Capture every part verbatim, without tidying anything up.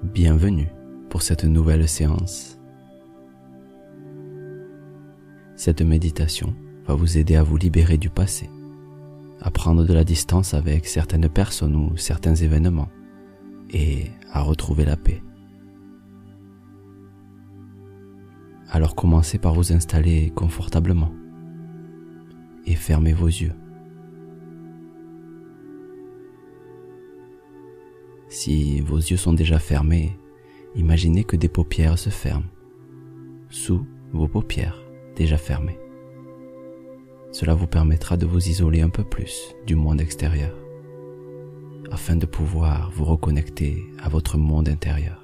Bienvenue pour cette nouvelle séance. Cette méditation va vous aider à vous libérer du passé, à prendre de la distance avec certaines personnes ou certains événements et à retrouver la paix. Alors commencez par vous installer confortablement et fermez vos yeux. Si vos yeux sont déjà fermés, imaginez que des paupières se ferment sous vos paupières déjà fermées. Cela vous permettra de vous isoler un peu plus du monde extérieur, afin de pouvoir vous reconnecter à votre monde intérieur.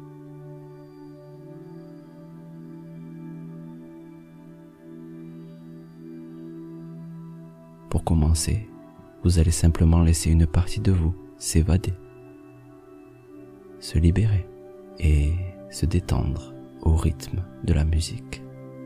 Pour commencer, vous allez simplement laisser une partie de vous s'évader, se libérer et se détendre au rythme de la musique.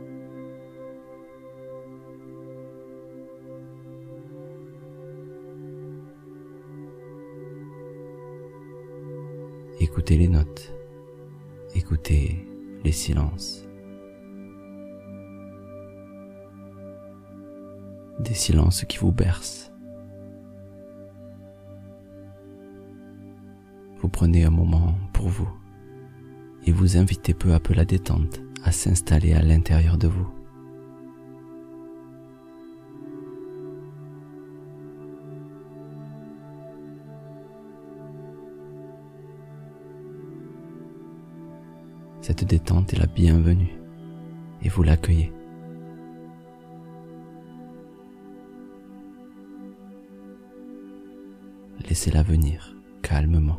Écoutez les notes, écoutez les silences. Des silences qui vous bercent. Vous prenez un moment pour vous et vous invitez peu à peu la détente à s'installer à l'intérieur de vous. Cette détente est la bienvenue et vous l'accueillez. Laissez-la venir calmement.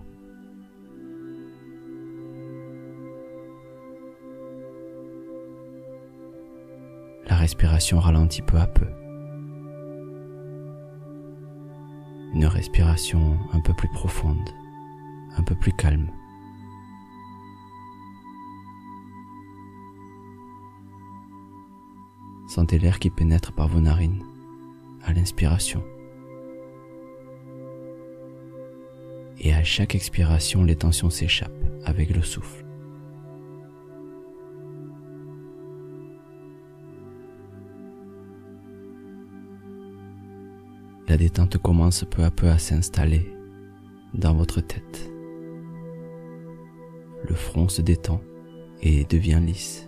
La respiration ralentit peu à peu. Une respiration un peu plus profonde, un peu plus calme. Sentez l'air qui pénètre par vos narines à l'inspiration. Et à chaque expiration, les tensions s'échappent avec le souffle. La détente commence peu à peu à s'installer dans votre tête. Le front se détend et devient lisse.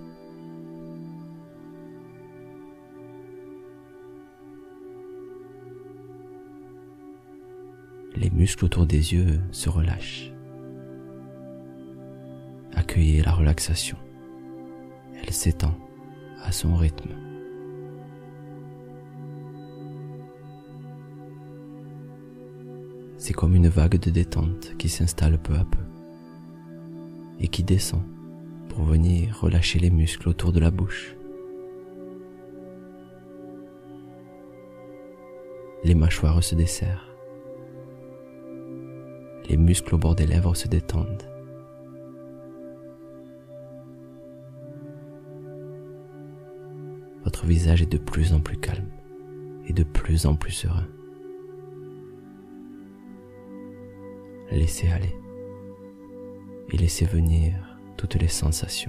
Les muscles autour des yeux se relâchent. Accueillez la relaxation. Elle s'étend à son rythme. C'est comme une vague de détente qui s'installe peu à peu et qui descend pour venir relâcher les muscles autour de la bouche. Les mâchoires se desserrent. Les muscles au bord des lèvres se détendent. Votre visage est de plus en plus calme et de plus en plus serein. Laissez aller et laissez venir toutes les sensations.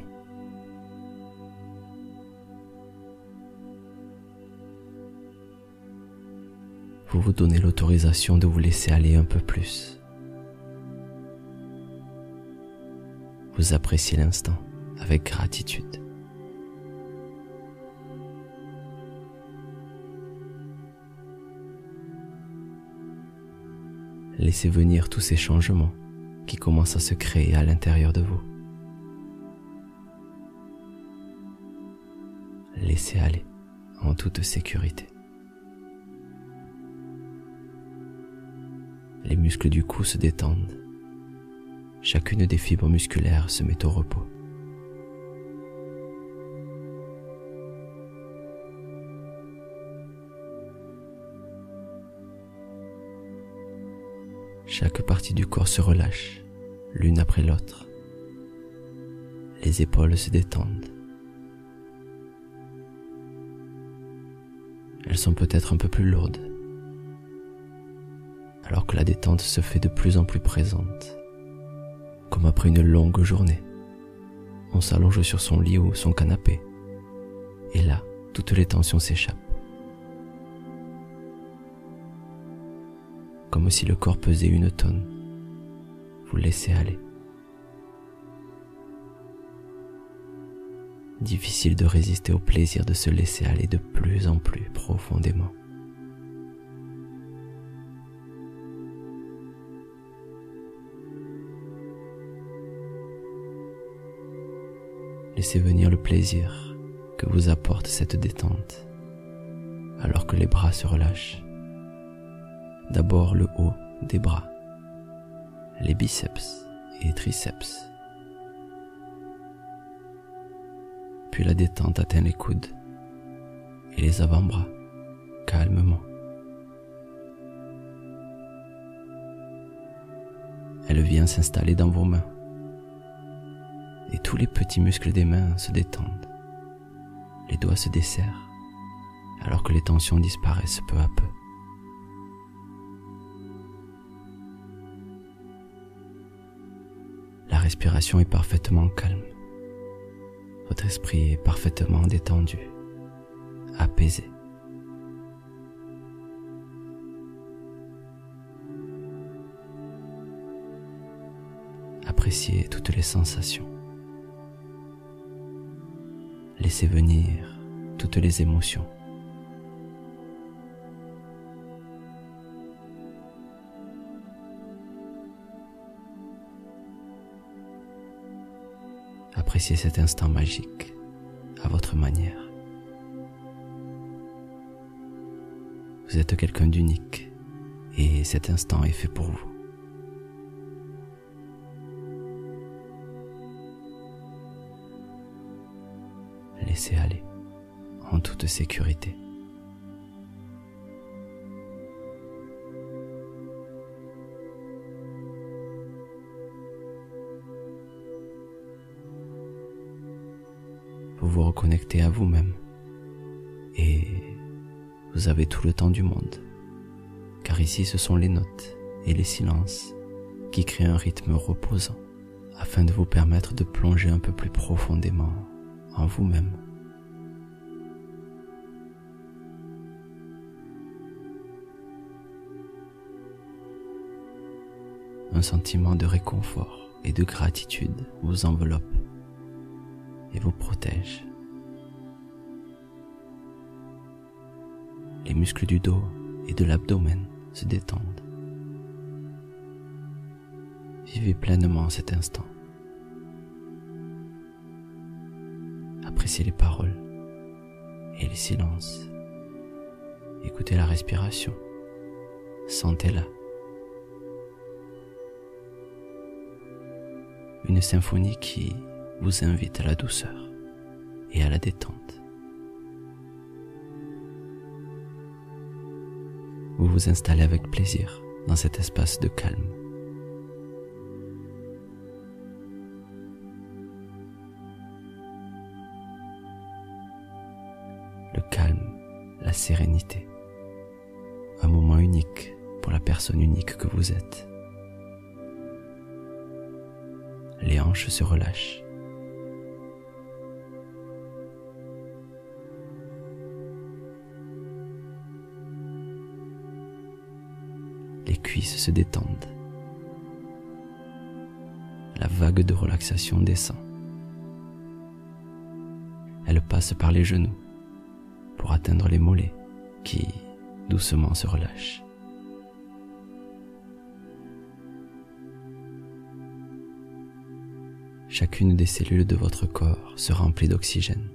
Vous vous donnez l'autorisation de vous laisser aller un peu plus. Vous appréciez l'instant avec gratitude. Laissez venir tous ces changements qui commencent à se créer à l'intérieur de vous. Laissez aller en toute sécurité. Les muscles du cou se détendent. Chacune des fibres musculaires se met au repos. Chaque partie du corps se relâche, l'une après l'autre. Les épaules se détendent. Elles sont peut-être un peu plus lourdes, alors que la détente se fait de plus en plus présente. comme après une longue journée. On s'allonge sur son lit ou son canapé, et là, toutes les tensions s'échappent. Comme si le corps pesait une tonne, vous laissez aller. Difficile de résister au plaisir de se laisser aller de plus en plus profondément. Laissez venir le plaisir que vous apporte cette détente, alors que les bras se relâchent. D'abord le haut des bras, les biceps et triceps. Puis la détente atteint les coudes et les avant-bras, calmement. Elle vient s'installer dans vos mains, et tous les petits muscles des mains se détendent. Les doigts se desserrent, alors que les tensions disparaissent peu à peu. La respiration est parfaitement calme. Votre esprit est parfaitement détendu, apaisé. Appréciez toutes les sensations. Laissez venir toutes les émotions. Appréciez cet instant magique à votre manière. Vous êtes quelqu'un d'unique et cet instant est fait pour vous. Laissez aller en toute sécurité. Vous vous reconnectez à vous-même et vous avez tout le temps du monde, car ici ce sont les notes et les silences qui créent un rythme reposant afin de vous permettre de plonger un peu plus profondément en vous-même. Un sentiment de réconfort et de gratitude vous enveloppe et vous protège. Les muscles du dos et de l'abdomen se détendent. Vivez pleinement cet instant. Appréciez les paroles et les silences. Écoutez la respiration. Sentez-la. Une symphonie qui vous invite à la douceur et à la détente. Vous vous installez avec plaisir dans cet espace de calme. Le calme, la sérénité, un moment unique pour la personne unique que vous êtes. Les hanches se relâchent. Les cuisses se détendent. La vague de relaxation descend. Elle passe par les genoux pour atteindre les mollets qui doucement se relâchent. Chacune des cellules de votre corps se remplit d'oxygène.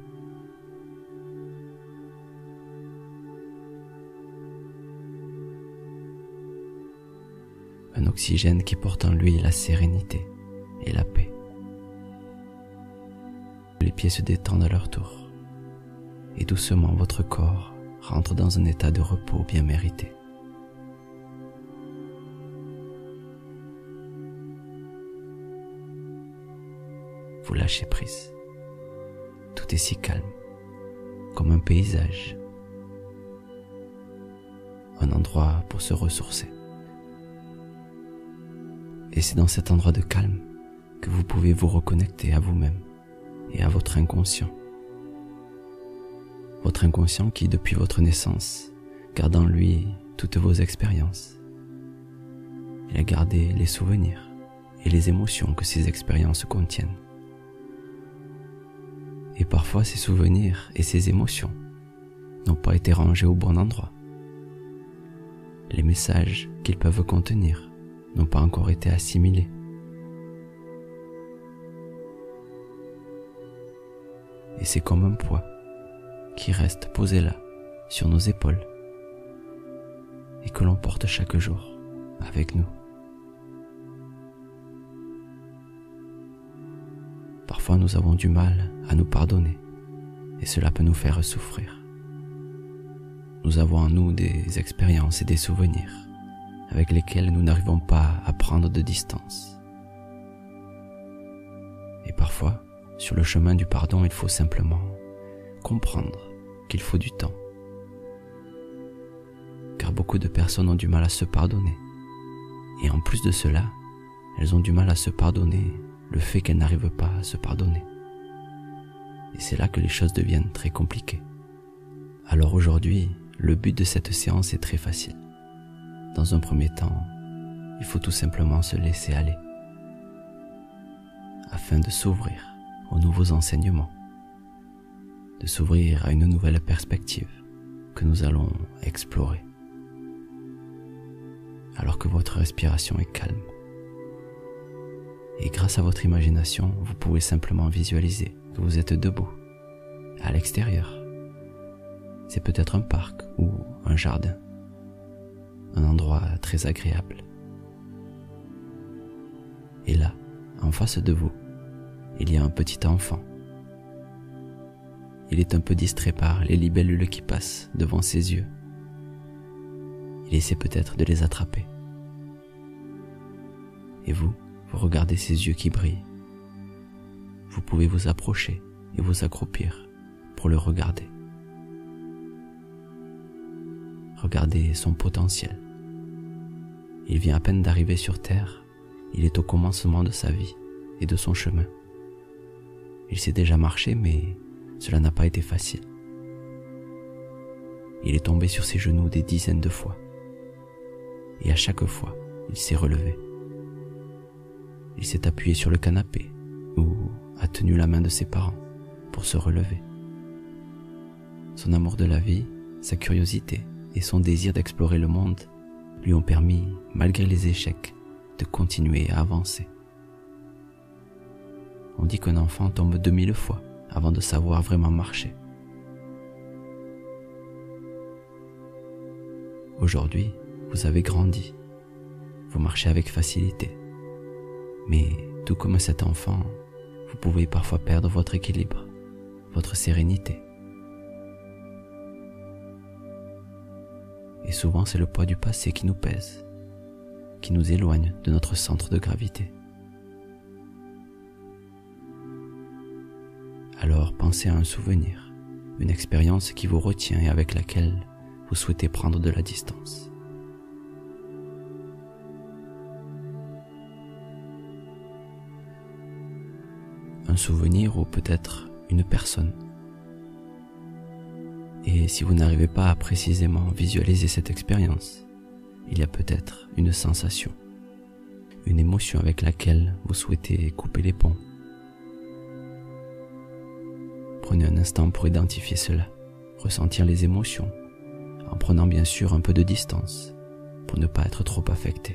Un oxygène qui porte en lui la sérénité et la paix. Les pieds se détendent à leur tour et doucement votre corps rentre dans un état de repos bien mérité. Vous lâchez prise. Tout est si calme, comme un paysage. Un endroit pour se ressourcer. Et c'est dans cet endroit de calme que vous pouvez vous reconnecter à vous-même et à votre inconscient. Votre inconscient qui, depuis votre naissance, garde en lui toutes vos expériences. Il a gardé les souvenirs et les émotions que ces expériences contiennent. Et parfois ces souvenirs et ces émotions n'ont pas été rangés au bon endroit. Les messages qu'ils peuvent contenir n'ont pas encore été assimilés. Et c'est comme un poids qui reste posé là, sur nos épaules, et que l'on porte chaque jour avec nous. Parfois nous avons du mal à nous pardonner, et cela peut nous faire souffrir. Nous avons en nous des expériences et des souvenirs avec lesquels nous n'arrivons pas à prendre de distance. Et parfois, sur le chemin du pardon, il faut simplement comprendre qu'il faut du temps. Car beaucoup de personnes ont du mal à se pardonner. Et en plus de cela, elles ont du mal à se pardonner le fait qu'elles n'arrivent pas à se pardonner. Et c'est là que les choses deviennent très compliquées. Alors aujourd'hui, le but de cette séance est très facile. Dans un premier temps, il faut tout simplement se laisser aller, afin de s'ouvrir aux nouveaux enseignements, de s'ouvrir à une nouvelle perspective que nous allons explorer, alors que votre respiration est calme. Et grâce à votre imagination, vous pouvez simplement visualiser que vous êtes debout, à l'extérieur. C'est peut-être un parc ou un jardin, un endroit très agréable. Et là, en face de vous, il y a un petit enfant. Il est un peu distrait par les libellules qui passent devant ses yeux. Il essaie peut-être de les attraper. Et vous, vous regardez ses yeux qui brillent. Vous pouvez vous approcher et vous accroupir pour le regarder. Regardez son potentiel. Il vient à peine d'arriver sur terre. Il est au commencement de sa vie et de son chemin. Il sait déjà marcher, mais cela n'a pas été facile. Il est tombé sur ses genoux des dizaines de fois. Et à chaque fois, il s'est relevé. Il s'est appuyé sur le canapé ou a tenu la main de ses parents pour se relever. Son amour de la vie, sa curiosité et son désir d'explorer le monde lui ont permis, malgré les échecs, de continuer à avancer. On dit qu'un enfant tombe deux mille fois avant de savoir vraiment marcher. Aujourd'hui, vous avez grandi. Vous marchez avec facilité. Mais tout comme cet enfant, vous pouvez parfois perdre votre équilibre, votre sérénité. Et souvent, c'est le poids du passé qui nous pèse, qui nous éloigne de notre centre de gravité. Alors pensez à un souvenir, une expérience qui vous retient et avec laquelle vous souhaitez prendre de la distance. Un souvenir ou peut-être une personne. Et si vous n'arrivez pas à précisément visualiser cette expérience, il y a peut-être une sensation, une émotion avec laquelle vous souhaitez couper les ponts. Prenez un instant pour identifier cela, ressentir les émotions, en prenant bien sûr un peu de distance pour ne pas être trop affecté.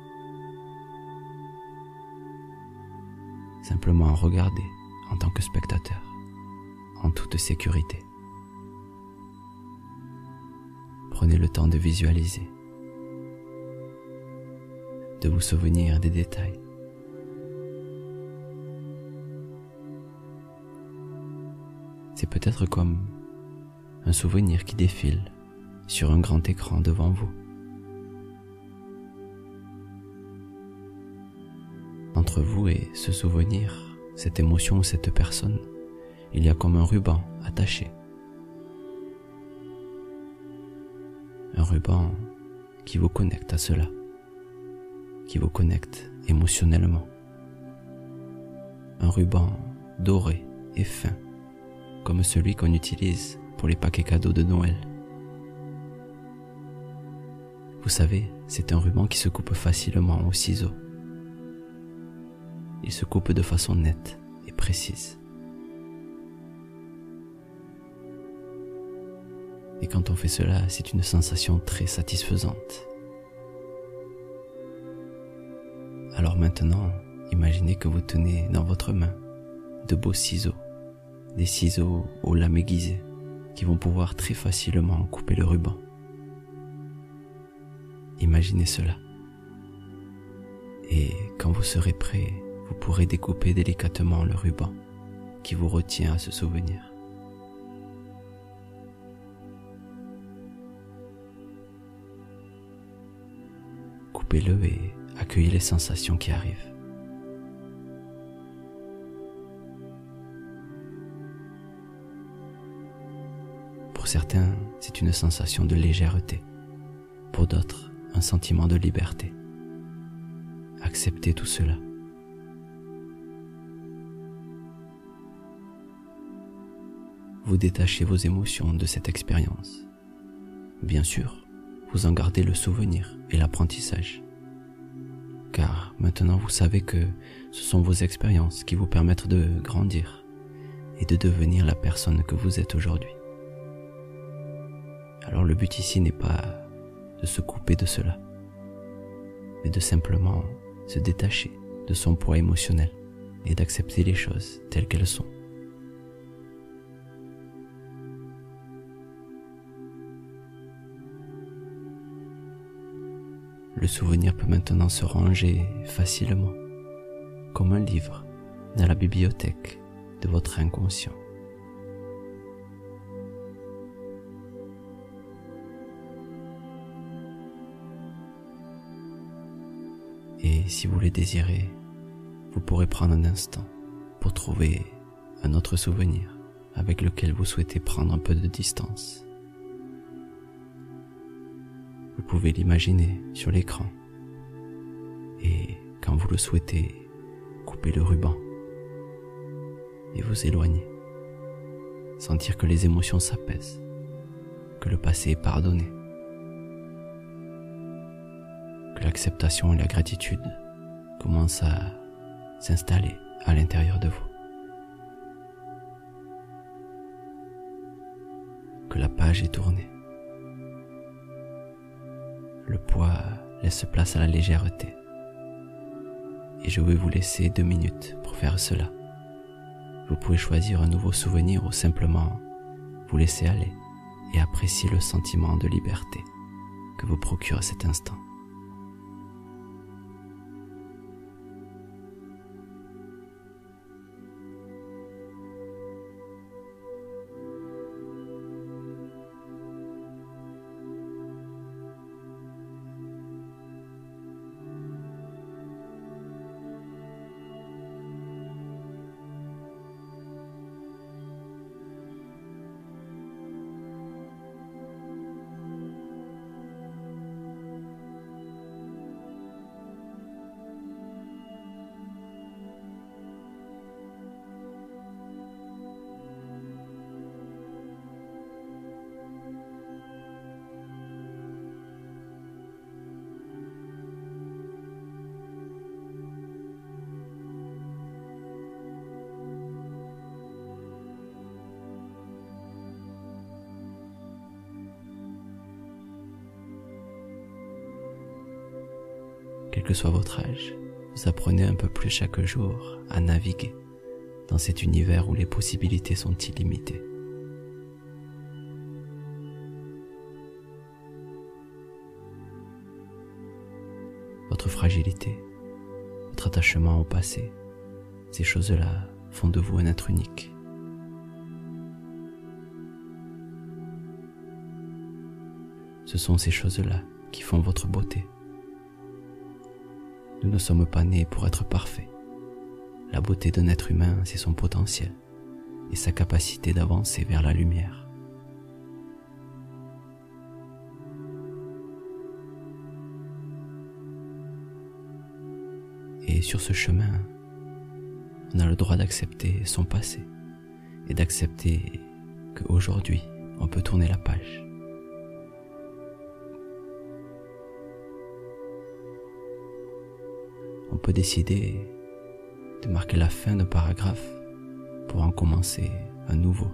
Simplement regarder en tant que spectateur, en toute sécurité. Prenez le temps de visualiser, de vous souvenir des détails. C'est peut-être comme un souvenir qui défile sur un grand écran devant vous. Entre vous et ce souvenir, cette émotion ou cette personne, il y a comme un ruban attaché. Un ruban qui vous connecte à cela, qui vous connecte émotionnellement. un ruban doré et fin, comme celui qu'on utilise pour les paquets cadeaux de Noël. Vous savez, c'est un ruban qui se coupe facilement au ciseau. Il se coupe de façon nette et précise. Et quand on fait cela, c'est une sensation très satisfaisante. Alors maintenant, imaginez que vous tenez dans votre main de beaux ciseaux, des ciseaux aux lames aiguisées qui vont pouvoir très facilement couper le ruban. Imaginez cela. Et quand vous serez prêt, vous pourrez découper délicatement le ruban qui vous retient à ce souvenir. Coupez-le et accueillez les sensations qui arrivent. Pour certains, c'est une sensation de légèreté. Pour d'autres, un sentiment de liberté. Acceptez tout cela. Vous détachez vos émotions de cette expérience. Bien sûr, vous en gardez le souvenir et l'apprentissage. Car maintenant vous savez que ce sont vos expériences qui vous permettent de grandir et de devenir la personne que vous êtes aujourd'hui. Alors le but ici n'est pas de se couper de cela, mais de simplement se détacher de son poids émotionnel et d'accepter les choses telles qu'elles sont. Le souvenir peut maintenant se ranger facilement, comme un livre dans la bibliothèque de votre inconscient. Et si vous le désirez, vous pourrez prendre un instant pour trouver un autre souvenir avec lequel vous souhaitez prendre un peu de distance. Vous pouvez l'imaginer sur l'écran et, quand vous le souhaitez, couper le ruban et vous éloigner. Sentir que les émotions s'apaisent, que le passé est pardonné, que l'acceptation et la gratitude commencent à s'installer à l'intérieur de vous. Que la page est tournée. Le poids laisse place à la légèreté. Et je vais vous laisser deux minutes pour faire cela. Vous pouvez choisir un nouveau souvenir ou simplement vous laisser aller et apprécier le sentiment de liberté que vous procure cet instant. Quel que soit votre âge, vous apprenez un peu plus chaque jour à naviguer dans cet univers où les possibilités sont illimitées. Votre fragilité, votre attachement au passé, ces choses-là font de vous un être unique. Ce sont ces choses-là qui font votre beauté. Nous ne sommes pas nés pour être parfaits. La beauté d'un être humain, c'est son potentiel et sa capacité d'avancer vers la lumière. Et sur ce chemin, on a le droit d'accepter son passé et d'accepter qu'aujourd'hui, on peut tourner la page. On peut décider de marquer la fin d'un paragraphe pour en commencer un nouveau.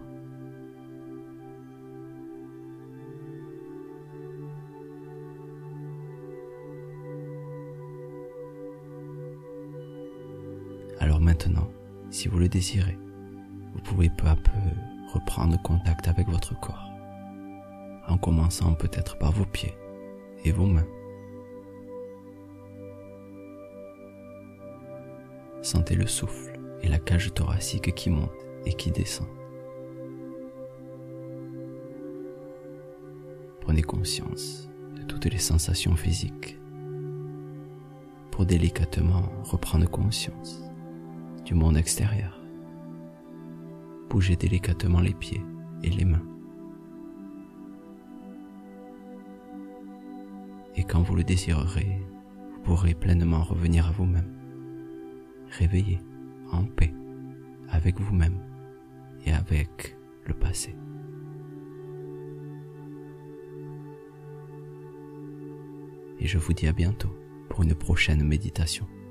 Alors maintenant, si vous le désirez, vous pouvez peu à peu reprendre contact avec votre corps, en commençant peut-être par vos pieds et vos mains. Sentez le souffle et la cage thoracique qui monte et qui descend. Prenez conscience de toutes les sensations physiques pour délicatement reprendre conscience du monde extérieur. Bougez délicatement les pieds et les mains. Et quand vous le désirerez, vous pourrez pleinement revenir à vous-même, réveillé, en paix, avec vous-même et avec le passé. Et je vous dis à bientôt pour une prochaine méditation.